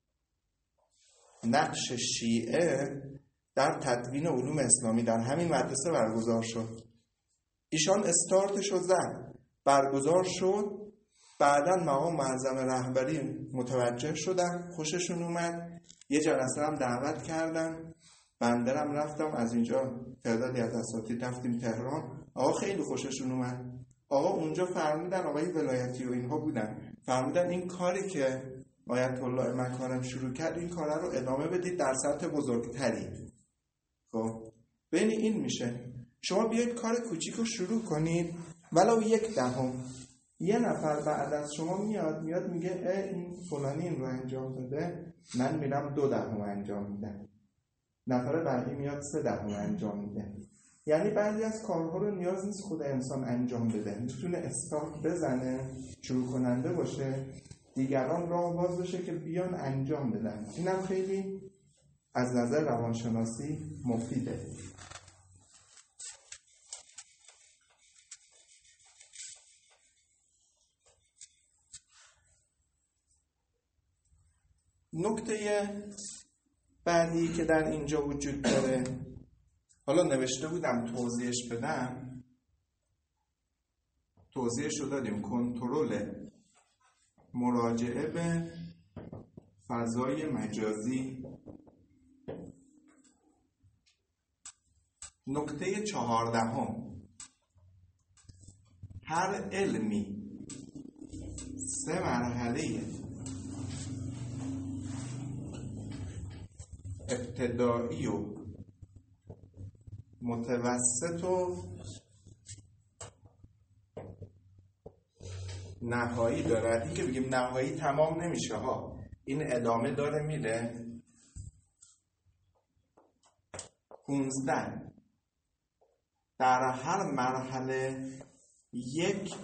نقش شیعه در تدوین علوم اسلامی در همین مدرسه برگزار شد. ایشان استارتش رو زد، برگزار شد. بعداً مقام معظم رهبری متوجه شدن، خوششون اومد، یه جلسه هم دعوت کردن. بندرم رفتم، از اینجا تعدادی از اساتید رفتیم تهران. آقا خیلی خوششون اومد. آقا اونجا فرمودن، آقای ولایتی و اینها بودن، فرمودن این کاری که آیت الله مکارم شروع کرد، این کار رو ادامه بدید در سطح بزرگتری. خب بین این میشه شما بیایید کار کوچیک رو شروع کنید، ولو 1/10. یه نفر بعد از شما میاد میگه این فلانی این رو انجام داده، من میرم 2/10 انجام میدم. نفر بعدی میاد 3/10 انجام میده. یعنی بعضی از کارها رو نیاز نیست خود انسان انجام بده، میتونه استارت بزنه، شروع کننده باشه، دیگران راه باز بشه که بیان انجام بدن. اینم خیلی از نظر روانشناسی مفیده. نکته بعدی که در اینجا وجود داره، حالا نوشته بودم توضیحش بدم، توضیحش رو دادیم، کنترل مراجعه به فضای مجازی. نکته 14، هر علمی 3 مرحله ابتدایی و متوسط و نهایی داره. این که بگیم نهایی تمام نمیشه ها، این ادامه داره میره. 15 در هر مرحله یک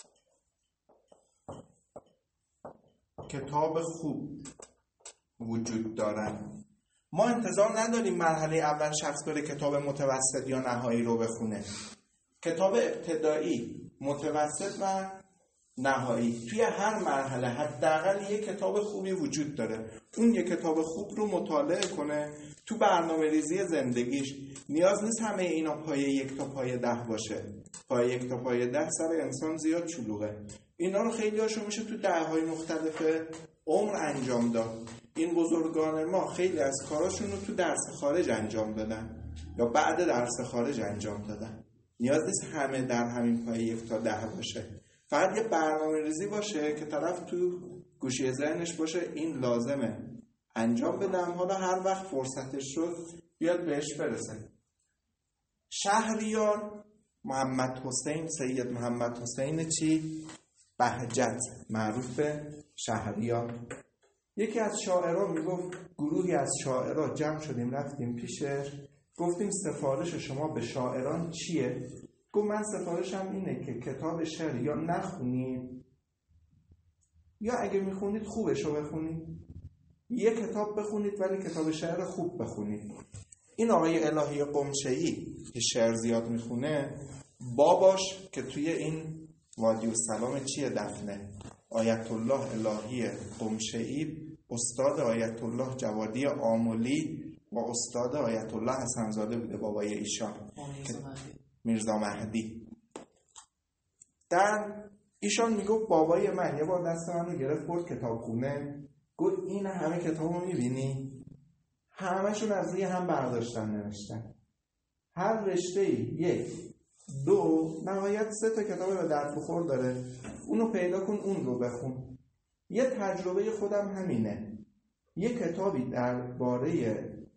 کتاب خوب وجود دارن. ما انتظار نداریم مرحله اول شخص بره کتاب متوسط یا نهایی رو بخونه. کتاب ابتدایی، متوسط و نهایی، توی هر مرحله حداقل یک کتاب خوبی وجود داره. اون یک کتاب خوب رو مطالعه کنه تو برنامه ریزی زندگیش. نیاز نیست همه اینا پایه 1 تا پایه 10 باشه. پایه 1 تا پایه 10 سر انسان زیاد شلوغه. اینا رو خیلی هاشو میشه تو دهه‌های مختلف عمر انجام داد. این بزرگان ما خیلی از کاراشون رو تو درس خارج انجام دادن یا بعد درس خارج انجام دادن. نیاز نیست همه در همین پایه 1 تا 10 باشه. فقط یه برنامه ریزی باشه که طرف تو گوشه ذهنش باشه این لازمه انجام بدم، حالا هر وقت فرصتش شد بیاد بهش برسه. شهریار محمد حسین، سید محمد حسین چی؟ بهجت معروف به شهریار. یکی از شاعران میگفت گروهی از شاعران جمع شدیم رفتیم پیشش، گفتیم سفارش شما به شاعران چیه؟ گفت من سفارشم اینه که کتاب شعر یا نخونید یا اگه میخونید خوبشو بخونید. یه کتاب بخونید ولی کتاب شعر خوب بخونید. این آقای الهی قمشه‌ای که شعر زیاد میخونه، باباش که توی این وادی السلام چیه دفنه، آیت الله الهی قمشه‌ای استاد آیت الله جوادی آملی و استاد آیت الله حسن‌زاده بوده، بابای ایشان میرزا مهدی. در ایشان میگفت بابای من یه بار دست منو گرفت برد کتابخونه، گفت این همه کتابو میبینی؟ همه‌شون از روی هم برداشتن نوشتن، هر رشته‌ای 1 2 نهایت 3 تا کتاب به درد بخور داره، اونو پیدا کن اون رو بخون. یه تجربه خودم همینه، یه کتابی درباره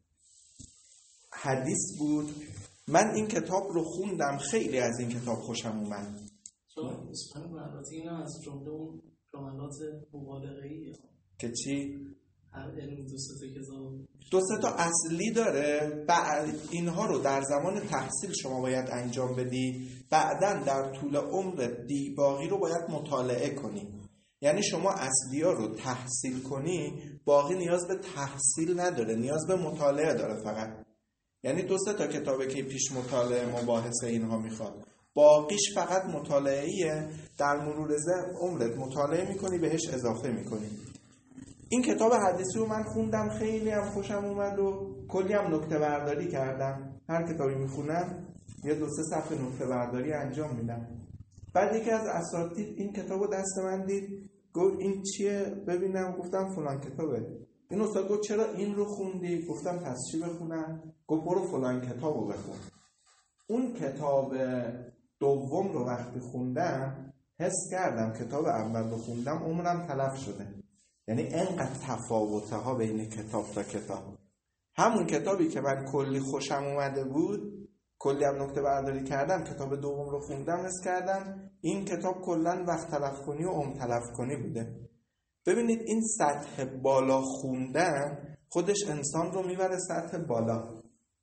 حدیث بود، من این کتاب رو خوندم، خیلی از این کتاب خوشم اومد.
چون اسپانیایی البته اینا از جمله اون جملات مبالغه‌ایه
که چی؟
هر علم 2-3 کتاب
2-3 تا اصلی داره، بعد اینها رو در زمان تحصیل شما باید انجام بدی، بعداً در طول عمرت باقی رو باید مطالعه کنی. یعنی شما اصلی ها رو تحصیل کنی، باقی نیاز به تحصیل نداره، نیاز به مطالعه داره فقط. یعنی 2-3 تا کتابه که پیش مطالعه مباحثه اینها میخواد، باقیش فقط مطالعه‌ایه، در مرور عمرت مطالعه میکنی بهش اضافه میکنی. این کتاب حدیثی رو من خوندم، خیلی هم خوشم اومد و کلی هم نکته برداری کردم. هر کتابی میخونم یه 2-3 صفحه نکته برداری انجام میدم. بعد یکی از اساتید این کتاب رو دست من دید، گفت این چیه ببینم، گفتم فلان کتابه. این استاد گفت چرا این رو خوندی؟ گفتم پس چی بخونم؟ گفت برو فلان کتاب رو بخون. اون کتاب دوم رو وقتی خوندم حس کردم کتاب اول رو خوندم عمرم تلف شده. یعنی اینقدر تفاوته ها بین کتاب تا کتاب. همون کتابی که من کلی خوشم اومده بود، کلی هم نکته برداری کردم، کتاب دوم رو خوندم حس کردم این کتاب کلن وقت تلف کنی و عمر تلف کنی بوده. ببینید این سطح بالا خوندن خودش انسان رو میبره سطح بالا.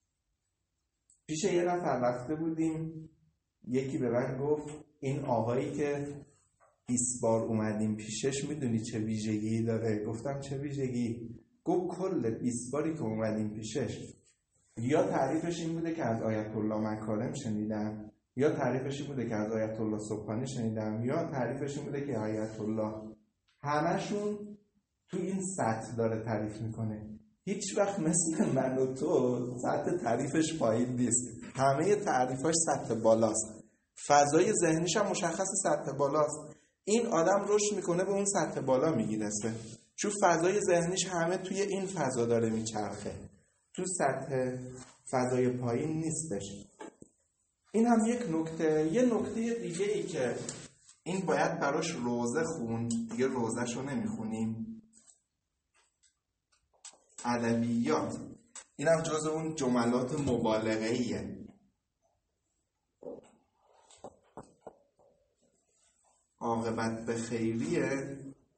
پیش یه نفر رفته بودیم، یکی به من گفت این آقایی که 20 بار اومدیم پیشش میدونی چه ویژگی داره؟ گفتم چه ویژگی؟ گفت کل 20 باری که اومدیم پیشش یا تعریفش این بوده که از آیت الله مکارم شنیدم، یا تعریفش این بوده که از آیت الله سبحانی شنیدم، یا تعریفش این بوده که آیت الله، همشون تو این سطح داره تعریف میکنه. هیچ وقت مثل من و تو سطح تعریفش پایین نیست، همه تعریفاش سطح بالاست، فضای ذهنیش هم مشخص سطح بالاست. این آدم رشد میکنه به اون سطح بالا میگیرسه، چون فضای ذهنیش همه توی این فضا داره میچرخه، تو سطح فضای پایین نیستش. این هم یک نکته. یه نکته دیگه ای که این باید براش روزه خوند، دیگه روزه‌شو نمیخونیم، ادبیات. این هم جز اون جملات مبالغه‌ایه. عاقبت به خیریه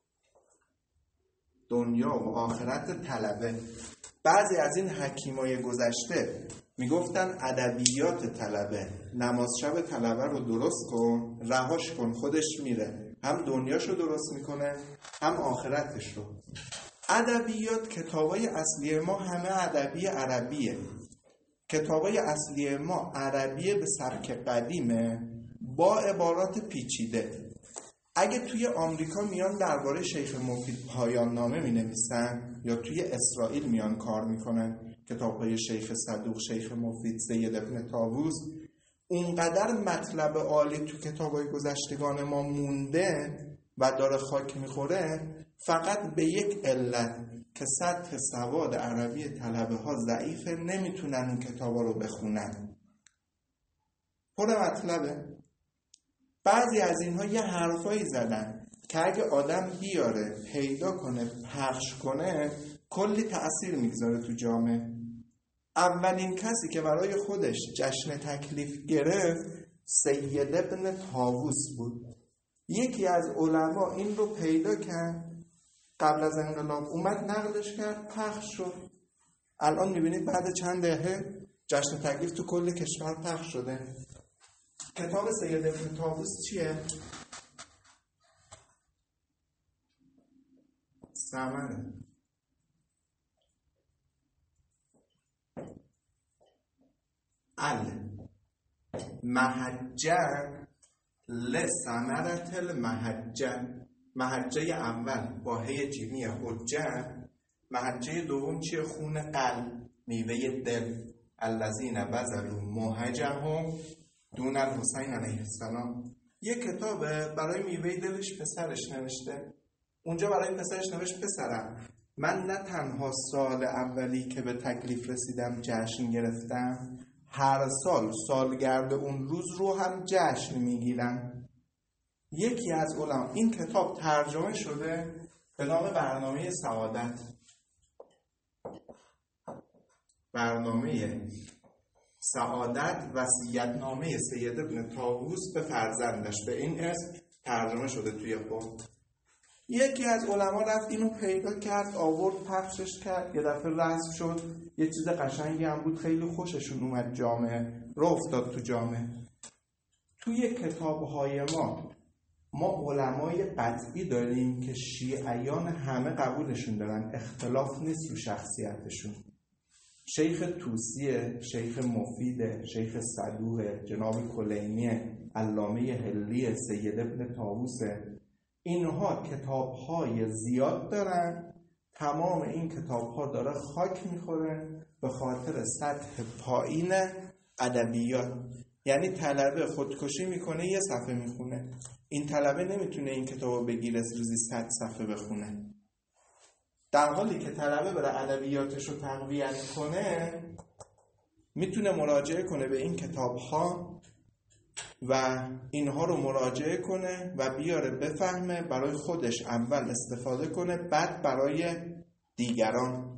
دنیا و آخرت طلبه. بعضی از این حکیمای گذشته میگفتن ادبیات طلبه، نماز شب طلبه رو درست کن، رهاش کن، خودش میره، هم دنیاشو درست میکنه هم آخرتش رو. ادبیات کتابای اصلی ما همه ادبی عربیه، کتابای اصلی ما عربیه به سبک قدیمه با عبارات پیچیده. اگه توی آمریکا میان درباره شیخ مفید پایان نامه می نویسن یا توی اسرائیل میان کار میکنن، کتاب‌های شیخ صدوق، شیخ مفید، سید ابن طاووس، اونقدر مطلب عالی تو کتاب‌های گذشتگان ما مونده و داره خاک میخوره فقط به یک علت که سطح سواد عربی طلبه ها ضعیفه، نمیتونن اون کتابا رو بخونن. پر مطلبه. بعضی از اینها یه حرفایی زدن که اگه آدم بیاره پیدا کنه پخش کنه کلی تأثیر میگذاره تو جامعه. اولین کسی که برای خودش جشن تکلیف گرفت سید ابن طاووس بود. یکی از علما این رو پیدا کرد قبل از انقلاب، اومد نقلش کرد، پخش شد. الان میبینید بعد چند دهه جشن تکلیف تو کل کشور پخش شده. کتاب سید ابن طاووس چیه؟ ثمره. المحجه لثمرة المحجه. محجه اول با هی جیمی حجه، محجه دوم چیه؟ خون قلب، میوه دل. الذین بذلوا مهجهم دون الحسین علیه السلام. یک کتابه برای میوه دلش پسرش نوشته. اونجا برای پسرش نوشت پسرم، من نه تنها سال اولی که به تکلیف رسیدم جشن گرفتم، هر سال سالگرد اون روز رو هم جشن میگیرم. یکی از علما، این کتاب ترجمه شده به نام برنامه سعادت، برنامه سعادت، وصیت‌نامه سید ابن طاووس به فرزندش، به این اسم ترجمه شده توی قم. یکی از علما رفت اینو پیدا کرد، آورد پخشش کرد، یه دفعه رسم شد، یه چیز قشنگی هم بود، خیلی خوششون اومد، جامعه رو افتاد تو جامعه. توی کتاب‌های ما علمای قطعی داریم که شیعیان همه قبولشون دارن، اختلاف نیست رو شخصیتشون. شیخ توسیه، شیخ مفیده، شیخ صدوقه، جناب کلینیه، علامه هلیه، سید ابن طاووسه. اینها کتاب‌های زیاد دارن، تمام این کتاب‌ها داره خاک میخوره به خاطر سطح پایین ادبیات. یعنی طلبه خودکشی میکنه یه صفحه میخونه، این طلبه نمیتونه این کتابو بگیره روزی 100 صفحه بخونه. در حالی که طلبه بره ادبیاتش رو تقویت کنه، میتونه مراجعه کنه به این کتاب‌ها و اینها رو مراجعه کنه و بیاره بفهمه، برای خودش اول استفاده کنه، بعد برای دیگران.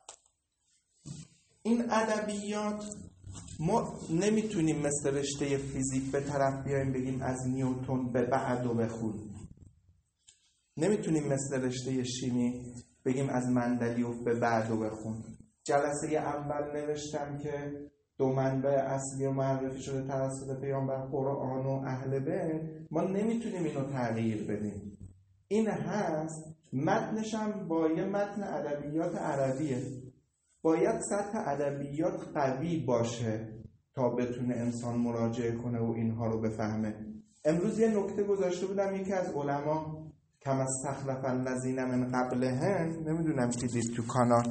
این ادبیات ما نمیتونیم مثل رشته فیزیک به طرف بیایم بگیم از نیوتن به بعد و بخون. نمیتونیم مثل رشته شیمی بگیم از مندلیوف به بعد و بخون. جلسه اول نوشتم که 2 منبع اصلی و معرفی شده توسط پیامبر قرآن و اهل بیت. ما نمیتونیم اینو تغییر بدیم. این هست، متنش هم با یه متن ادبیات عربیه. باید سطح ادبیات قوی باشه تا بتونه انسان مراجعه کنه و اینها رو بفهمه. امروز یه نکته گذاشته بودم، یکی از علما کما استخلف الذین من قبلهم، نمیدونم که دید تو کانال،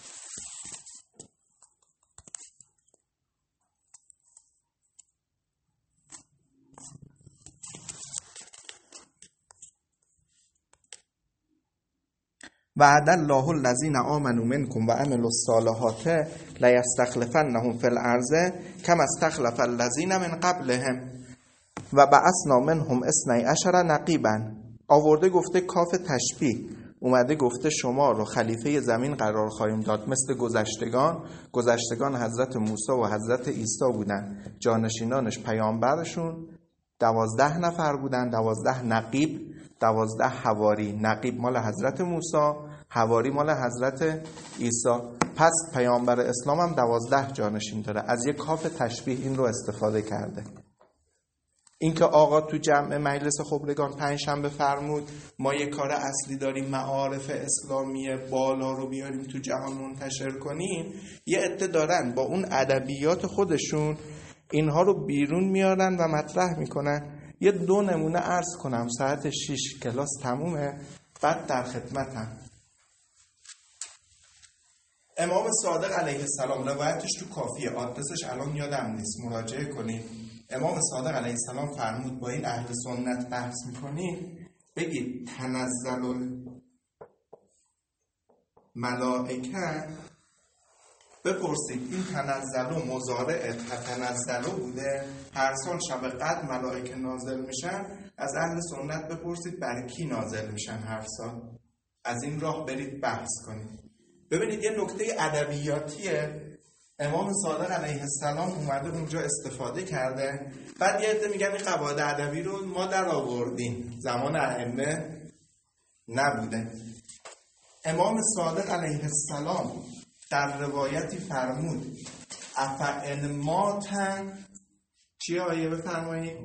وعد الله الذین آمنوا منکم و عملوا الصالحات لیستخلفنهم فی الارض کما استخلف الذین من قبلهم و بعثنا منهم 12 نقیبا. آورده گفته کاف تشبیه، اومده گفته شما رو خلیفه زمین قرار خواهیم داد مثل گذشتگان حضرت موسی و حضرت عیسی بودن، جانشینانش پیامبرشون 12 نفر بودن، 12 نقیب، 12 حواری. نقیب مال حضرت موسی، حواری مال حضرت عیسی. پس پیامبر اسلام هم 12 جانشین داره. از یک کاف تشبیه این رو استفاده کرده. اینکه آقا تو جمع مجلس خبرگان 5 شنبه فرمود ما یک کار اصلی داریم، معارف اسلامی بالا رو بیاریم تو جهان منتشر کنیم، یه عده دارن با اون ادبیات خودشون اینها رو بیرون میارن و مطرح میکنن. یه 2 نمونه عرض کنم، ساعت 6 کلاس تمومه، بعد در خدمتم. امام صادق علیه السلام، روایتش تو کافیه، آدرسش الان یادم نیست، مراجعه کنید. امام صادق علیه السلام فرمود با این اهل سنت بحث میکنید بگید تنزل الملائکه، بپرسید این تنزل مضارع تنزل بوده، هر سال شب قدر ملائکه نازل میشن، از اهل سنت بپرسید بر کی نازل میشن هر سال، از این راه برید بحث کنید. ببینید یه نکته ادبیاتیه، امام صادق علیه السلام اومده اونجا استفاده کرده. بعد یه عده میگن این قواعد ادبی رو ما در آوردیم، زمان ائمه نبوده. امام صادق علیه السلام در روایتی فرمود افعن ماتن چیه آیه بفرمایید؟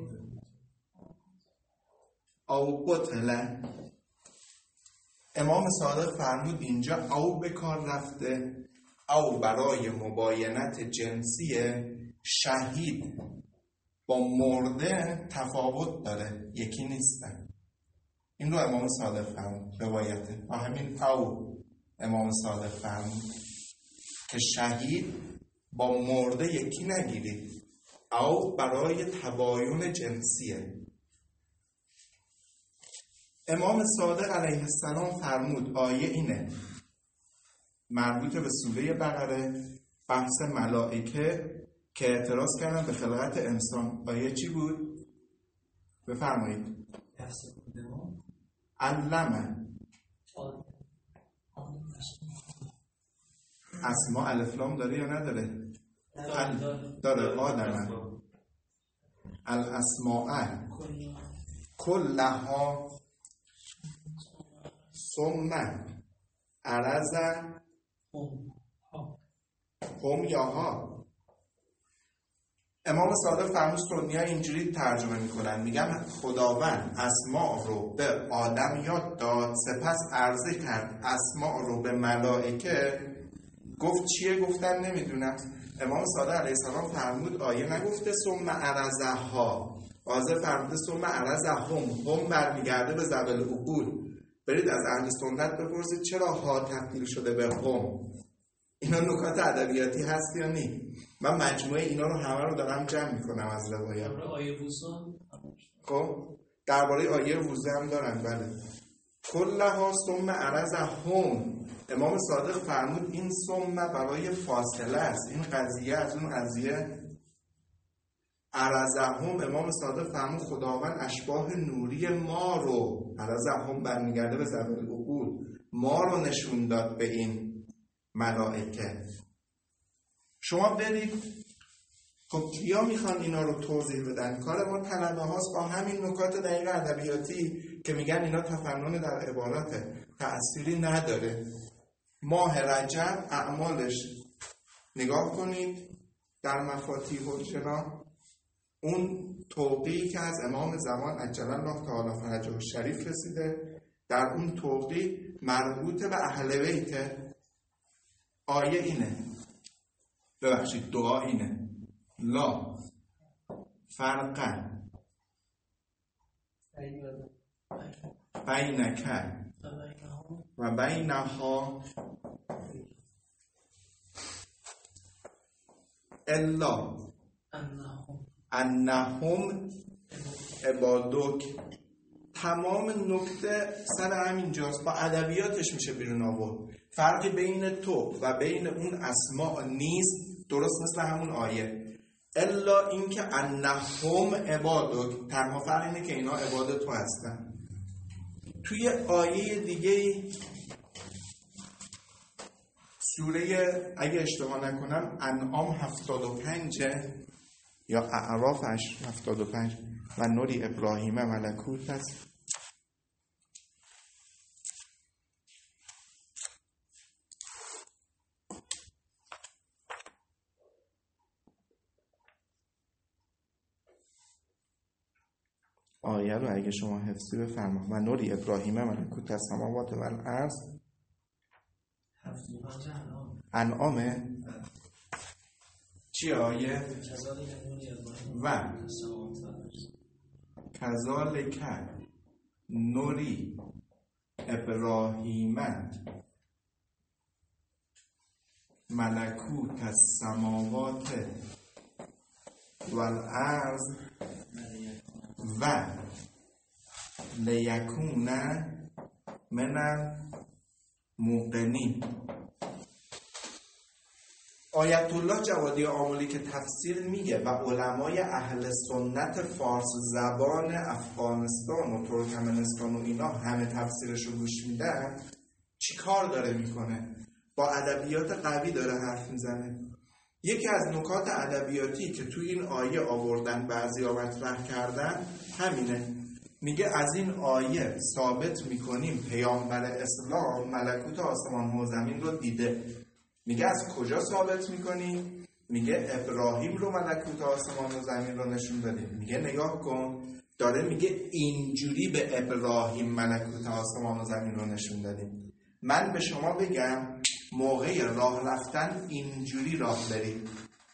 او قتله. امام صادق فرمود اینجا او به کار رفته، او برای مباینت جنسی شهید با مرده تفاوت داره، یکی نیستن. این رو امام صادق فرمود روایته. همین او امام صادق فرمود که شهید با مرده یکی نگیرید، او برای تباین جنسیه. امام صادق علیه السلام فرمود آیه اینه مربوط به سوره بقره، بحث ملائکه که اعتراض کردن به خلقت انسان. آیه چی بود؟ بفرمایید. علمه اسما الفلام داره یا نداره؟ داره. آدمه الاسماء کلها ثم عرض هم یا ها. امام صادق فرمود سنی‌ها اینجوری ترجمه میکنن، میگن خداوند اسماء رو به آدم یاد داد، سپس عرضه کرد اسماء رو به ملائکه. گفت چیه؟ گفتن نمیدونم. امام صادق علیه السلام فرمود آیه نگفته ثم عرضها، واضح فرموده ثم عرضهم برمیگرده به ذوی العقول. برید از اهل سنت بپرسید چرا ها تبدیل شده به هم. اینا نکات ادبیاتی هست یا نی؟ من مجموعه اینا رو همه رو دارم جمع میکنم از روایات.
آیه وضو
خب درباره آیه وضو هم دارن. بله کلها ثم عرضهم. امام صادق فرمود این ثم برای فاصله است، این قضیه از اون قضیه. عرضهم امام صادق فرمود خداوند اشباح نوری ما رو، عرضهم برمیگرده به ذوی العقول، ما رو نشون داد به این ملائکه. شما برید خب کیا میخوان اینا رو توضیح بدن؟ کار ما طلبه هاست با همین نکات دقیق ادبیاتی که میگن اینا تفنن در عبارته، تأثیری نداره. ماه رجب اعمالش نگاه کنید در مفاتیح الجنان، اون توقیعی که از امام زمان عجل الله تعالی فرجه الشریف رسیده، در اون توقیع مربوط به اهل بیت. آیه اینه، ببخشید دعا اینه لا فرق بینک و بینها الا انهم عبادک. تمام نکته سر همین جاست، با ادبیاتش میشه بیرون آورد. فرقی بین تو و بین اون اسماء نیست، درست مثل همون آیه. الا اینکه انهم عبادک، تنها فرق اینه که اینا عباد تو هستن. توی آیه دیگه سوره اگه اشتباه نکنم انعام 75 یا اعراف 75 و نوری ابراهیم ملکوت هست. آیه رو اگه شما حفظی بفرما و نوری ابراهیم ملکوت السماوات و الارض. انعامه چی آیه؟ و کذالک نوری ابراهیم ملکوت السماوات و الارض و لیکون من الموقنین. آیت الله جوادی آملی که تفسیر میگه و علمای اهل سنت فارس زبان افغانستان و ترکمنستان و اینا همه تفسیرشو گوش میدن، چی کار داره میکنه؟ با ادبیات قوی داره حرف میزنه. یکی از نکات ادبیاتی که تو این آیه آوردن بعضیا مطرح کردن همینه. میگه از این آیه ثابت میکنیم پیامبر اسلام ملکوت آسمان و زمین رو دیده. میگه از کجا ثابت میکنیم؟ میگه ابراهیم رو ملکوت آسمان و زمین رو نشون دادیم. میگه نگاه کن، داره میگه اینجوری به ابراهیم ملکوت آسمان و زمین رو نشون دادیم. من به شما بگم موقع راه رفتن اینجوری راه برید،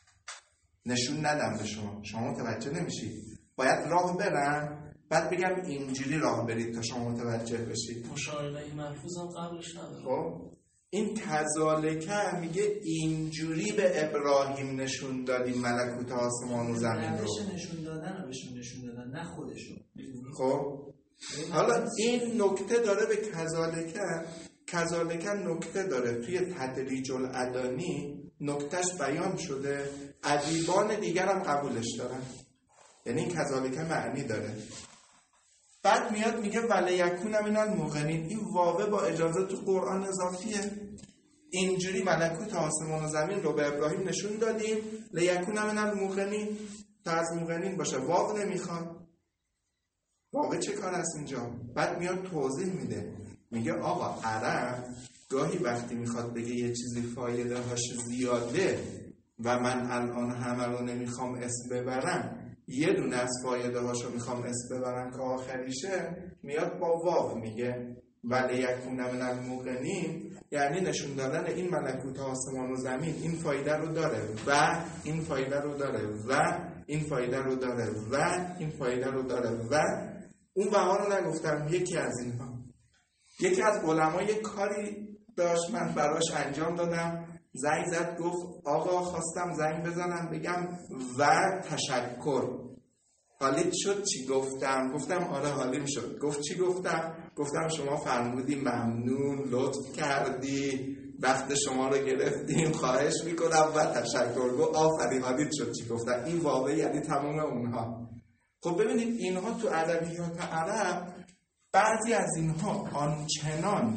نشون ندم به شما متوجه نمیشید. باید راه برم بعد بگم اینجوری راه برید تا شما متوجه بشید.
مشاهده محفوظ هم قبلش نداره.
خب این کذالکه میگه اینجوری به ابراهیم نشون دادیم ملکوت آسمان و زمین رو.
نشون دادن بهشون نشون دادن، نه خودشون.
خب حالا این نکته داره به کذالکه نکته داره توی تدریج العدانی، نکتهش بیان شده، ادیبان دیگر هم قبولش دارن. یعنی این کذالکه معنی داره. بعد میاد میگه ولیکون من الموقنین. این واو با اجازه تو قرآن اضافیه. اینجوری ملکوت آسمان و زمین رو به ابراهیم نشون دادیم لیکون من الموقنین، تا از موقنین باشه. واو نمیخواد. واو چه کار است اینجا؟ بعد میاد توضیح میده، میگه آقا عرب گاهی وقتی میخواد بگه یه چیزی فایده هاش زیاده و من الان همه رو نمیخوام اسم ببرم، یه دونه از فایده هاشو میخوام اسم ببرم که آخریشه، میاد با واو میگه ولیکون من الموقنین، یعنی نشون دادن این ملکوت آسمان و زمین این فایده رو داره و این فایده رو داره و این فایده رو داره و این فایده رو داره و اون بها رو نگفتم. یکی از اینها، یکی از علمای کاری داشت من براش انجام دادم، زنگ زد گفت آقا خواستم زنگ بزنم بگم و تشکر، حالیت شد چی گفتم؟ گفتم آره حالیم شد. گفت چی گفتم؟ گفتم شما فرمودی ممنون، لطف کردی، وقت شما رو گرفتیم، خواهش میکنم و تشکر. گفت آفرین، حالیت شد چی گفتم. این واقعی یعنی تمام اونها. خب ببینید اینها تو ادبیات عرب بعضی از اینها آنچنان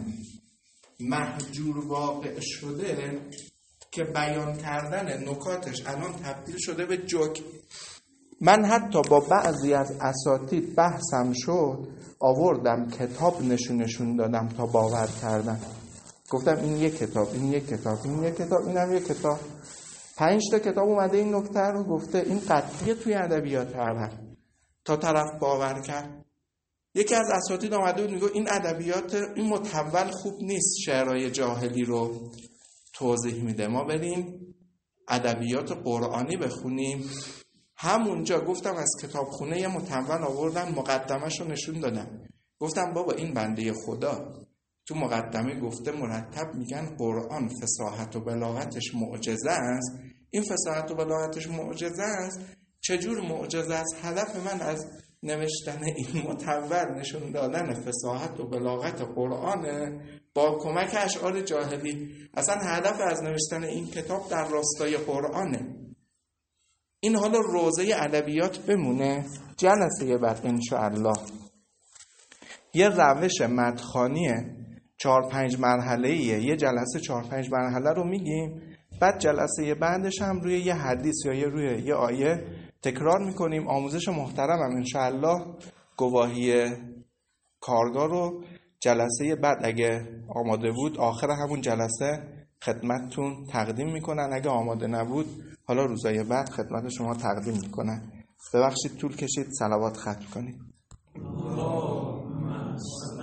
محجور واقع شده که بیان کردن نکاتش الان تبدیل شده به جوک. من حتی با بعضی از اساتید بحثم شد، آوردم کتاب نشون دادم تا باور کردن. گفتم این یک کتاب، این یک کتاب، این یک کتاب، اینم یک کتاب. 5 تا کتاب اومده این نکته رو گفته. این قطعیه توی ادبیات عرب. تا طرف باور کرد. یکی از اساتید اومده بود میگه این ادبیات این متول خوب نیست، شعرهای جاهلی رو توضیح میده، ما بریم ادبیات قرآنی بخونیم. همونجا گفتم از کتابخونه یه متول آوردم، مقدمه‌شو نشون دادم. گفتم بابا این بنده خدا تو مقدمه گفته مرتب میگن قرآن فصاحت و بلاغتش معجزه است. این فصاحت و بلاغتش معجزه است، چجور معجزه است؟ هدف من از نوشتن این متول نشون دادن فصاحت و بلاغت قرآنه با کمک اشعار جاهلی. اصلا هدف از نوشتن این کتاب در راستای قرآنه. این حالا روزه ادبیات بمونه. جلسه بعد انشاءالله یه روش مدخانی 4-5 مرحله‌ایه. یه جلسه 4-5 مرحله رو میگیم، بعد جلسه بعدش هم روی یه حدیث یا روی یه آیه تکرار میکنیم. آموزش محترم هم انشاءالله گواهی کارگاه رو جلسه بعد اگه آماده بود آخر همون جلسه خدمتتون تقدیم میکنن، اگه آماده نبود حالا روزای بعد خدمت شما تقدیم میکنن. ببخشید طول کشید، صلوات ختم کنید.